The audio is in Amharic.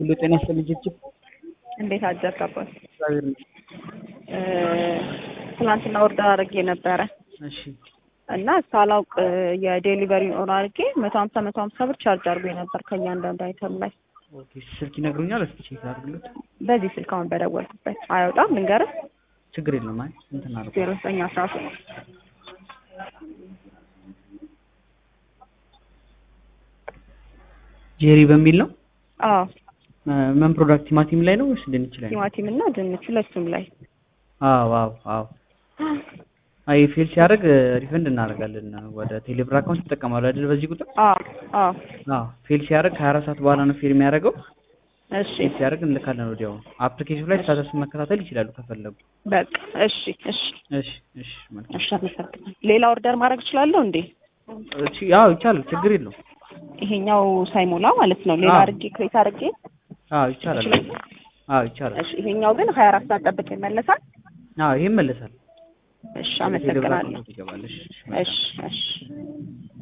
ሁሉ ጤና ይስጥልኝ። እንዴት አደርክ አባት? እግዚአብሔር ትናንትና ኦርደር አድርጌ ነበረ። እሺ። እና ሳላውቅ የዴሊቨሪ ኦርደር አድርጌ 150 ብር ቻርጅ አድርጎኝ ነበር ከእያንዳንዱ አይተም ላይ። ኦኬ ስልክ ይነግሩኛል። እስኪ ቼክ አድርግልኝ። በዚህ ስልክ አሁን በደወልኩበት አይወጣም። ልንገርህ። ችግር የለም። አይ እንትን አድርጉ። 0913 ጄሪ በሚል ነው። አዎ ምን ፕሮዳክት ቲማቲም ላይ ነው ወይስ ድንች ላይ ነው? ቲማቲም እና ድንች ሁለቱም ላይ። አዎ አይ ፌል ሲያደርግ ሪፈንድ እናደርጋለን። ወደ ቴሌብር አካውንት ተጠቀማለሁ አይደል? በዚህ ቁጥር አዎ ፌል ሲያደርግ 24 ሰዓት በኋላ ነው ፌል የሚያደርገው። እሺ ሲያደርግ እንልካለን። ወዲያው አፕሊኬሽኑ ላይ ስታተስ መከታተል ይችላሉ ከፈለጉ። በቃ እሺ መልካም። ሌላ ኦርደር ማድረግ እችላለሁ እንዴ? እሺ ያው ይቻላል፣ ችግር የለውም። ይሄኛው ሳይሞላ ማለት ነው። ሌላ አድርጌ ክሬት አድርጌ ይቻላል። ይቻላል። እሺ ይሄኛው ግን 24 ሰዓት ጠብቅ ይመለሳል? ይሄ ይመለሳል። እሺ አመሰግናለሁ። እሺ።